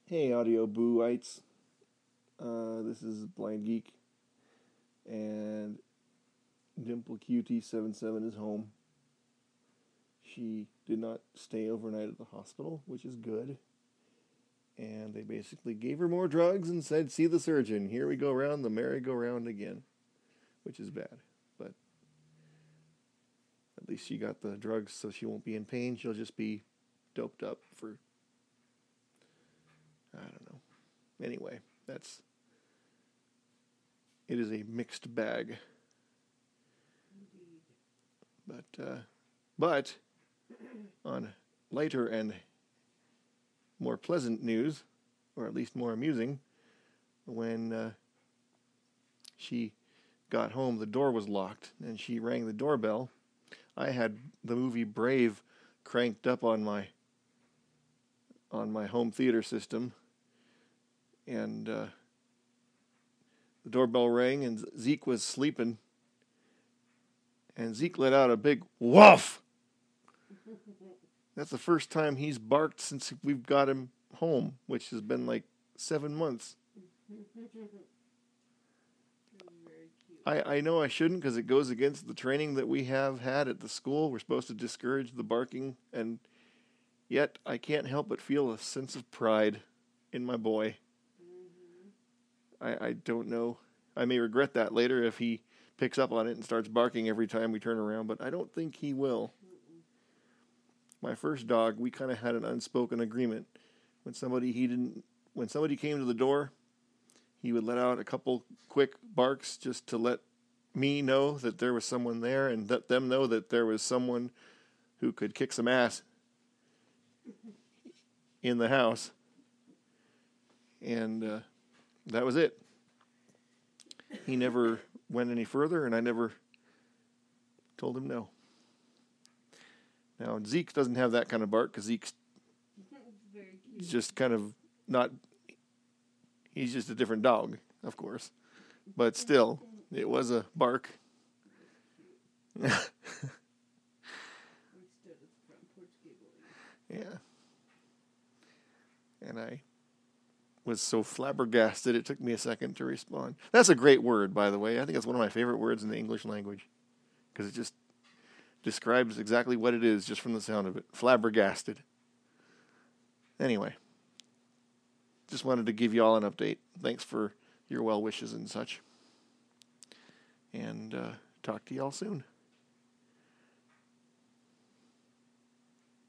Hey, audio booites. This is Blind Geek, and Dimple QT77 is home. She did not stay overnight at the hospital, which is good. And they basically gave her more drugs and said, "See the surgeon. Here we go round the merry-go-round again," which is bad. But at least she got the drugs, so she won't be in pain. She'll just be doped up for, I don't know. Anyway, it is a mixed bag. But on lighter and more pleasant news, or at least more amusing, when she got home, the door was locked, and she rang the doorbell. I had the movie Brave cranked up on my home theater system, and the doorbell rang, and Zeke was sleeping, and Zeke let out a big woof. That's the first time he's barked since we've got him home, which has been like 7 months. I know I shouldn't, because it goes against the training that we have had at the school. We're supposed to discourage the barking, and yet I can't help but feel a sense of pride in my boy. I don't know. I may regret that later if he picks up on it and starts barking every time we turn around, but I don't think he will. My first dog, we kind of had an unspoken agreement. When somebody came to the door, he would let out a couple quick barks just to let me know that there was someone there, and let them know that there was someone who could kick some ass in the house. And that was it. He never went any further, and I never told him no. Now, Zeke doesn't have that kind of bark, because Zeke's just kind of not... He's just a different dog, of course. But still, it was a bark. Yeah. And I was so flabbergasted, it took me a second to respond. That's a great word, by the way. I think it's one of my favorite words in the English language, because it just describes exactly what it is just from the sound of it. Flabbergasted. Anyway, just wanted to give you all an update. Thanks for your well wishes and such. And talk to y'all soon.